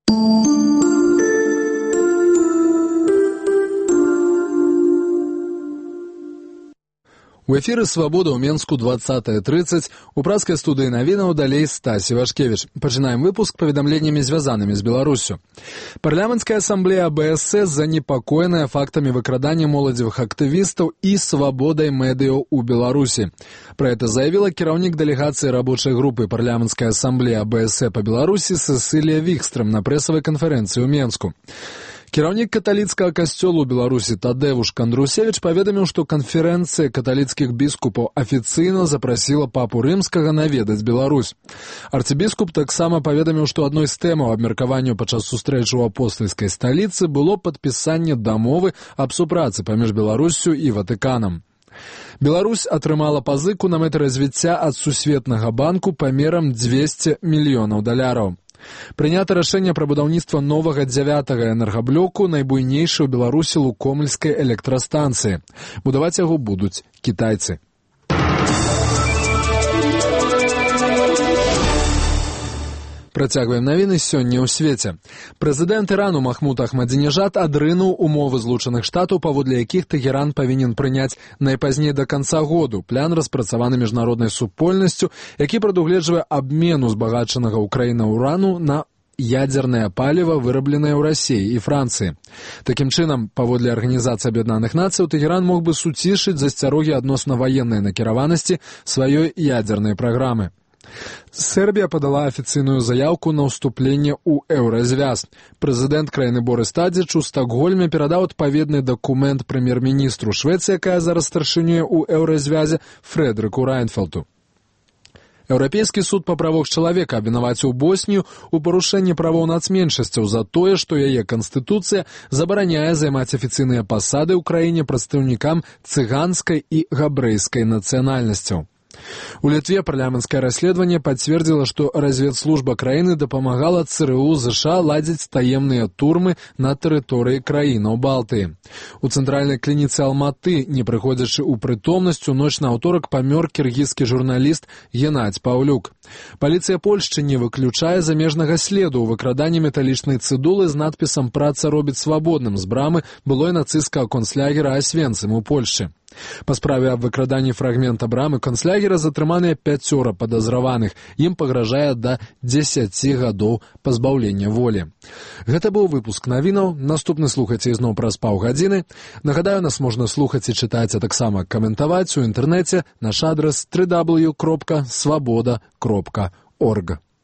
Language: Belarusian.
У эфіры «Свабода» ў Менску 20:30. У праскай студыі навінаў далей Стасі Вашкевіч. Пачынаем выпуск паведамленнямі, звязанымі з Беларуссю. Парламенцкая ассамблея АБСС занепакоеная фактамі выкрадання моладзевых актывістаў і свабодай медыяў у Беларусі. Пра гэта заявіла кіраўнік дэлегацыі рабочай групы парламенцкай ассамблеі АБСС па Беларусі Сесілія Вікстрам на прэсавай канферэнцыі ў Менску. Кіраўнік каталіцкага касцёла ў Беларусі Тадеуш Кандрусевіч паведаміў, што канферэнцыя каталіцкіх біскупаў афіцыйна запрасіла папу рымскага наведаць Беларусь. Арцыбіскуп таксама паведаміў, што адной з тэмаў абмеркавання падчас сустрэчы ў апостальскай сталіцы было падпісанне дамовы аб супрацы паміж Беларуссю і Ватыканам. Беларусь атрымала пазыку на мэты развіцця ад Сусветнага банку памерам $200 мільёнаў. Прынята рашэнне пра будаўніцтва новага 9-га энергаблоку, найбуйнейшай у Беларусі лукомельскай электрастанцыі. Будаваць яго будуць кітайцы. Працягваем навіны сёння ў свеце. Прэзідэнт Ірану Махмуд Ахмадзінежад адрынуў умовы Злучаных Штатаў, паводле якіх Тэгеран павінен прыняць найпазней да канца году план, распрацаваны міжнароднай супольнасцю, які прадугледжвае абмен узбагачанага ў краіны ўрану на ядзернае паліва, вырабленае ў Расіі і Францыі. Такім чынам, паводле Арганізацыі Аб'яднаных Нацыяў, Тэгеран мог бы суцішыць засцярогі адносна ваеннай накіраванасці сваёй ядзернай праграмы. Сербія падала афіцыйную заяўку на ўступленне ў еўразвяз. Прэзідэнт краіны Борыс Тадзіч у Стакгольме перадаў адпаведны дакумент прэм'ер-міністру Швецыі, якая зараз старшынюе ў еўразвязе, Фрэдрыку Райнфелту. Еўрапейскі суд па правах чалавека абвінаваціў Боснію ў парушэнні правоў нацменшасцяў за тое, што яе канстытуцыя забараняе займаць афіцыйныя пасады ў краіне прадстаўнікам цыганскай і габрэйскай нацыянальнасцяў. У Літве парламенцкае расследаванне пацвердзіла, што разведслужба краіны дапамагала ЦРУ ЗША ладзіць таемныя турмы на тэрыторыі краінаў Балтыі. У цэнтральнай клініцы Алматы, не прыходзячы ў прытомнасць, у ноч на аўторак памёр кіргізскі журналіст Геннадзь Паўлюк. Паліцыя Польшчы не выключае замежнага следу ў выкраданні металічнай цыдулы з надпісам «Праца робіць свабодным» з брамы былой нацысцкага концлагера Асвенцым у Польшчы. Па справе аб выкраданні фрагмента брамы концлагера затрыманыя 5 падазраваных. Ім пагражае да 10 гадоў пазбаўлення волі. Гэта быў выпуск навінаў. Наступны слухайце ізноў праз паўгадзіны. Нагадаю, нас можна слухаць і чытаць, а таксама каментаваць у інтэрнэце. Наш адрас www.swaboda.org.